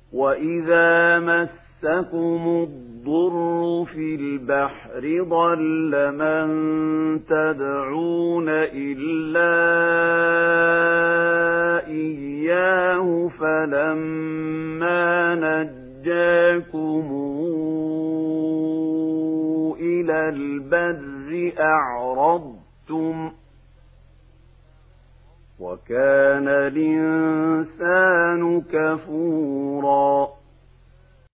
وَإِذَا مَسَّكُمُ الضُّرُّ فِي الْبَحْرِ ضَلَّ مَن تَدْعُونَ إِلَّا إِيَّاهُ فَلَمَّا نَجَّاكُمْ إِلَى الْبَرِّ أَعْرَضْتُمْ وَكَانَ الْإِنسَانُ كَفُورًا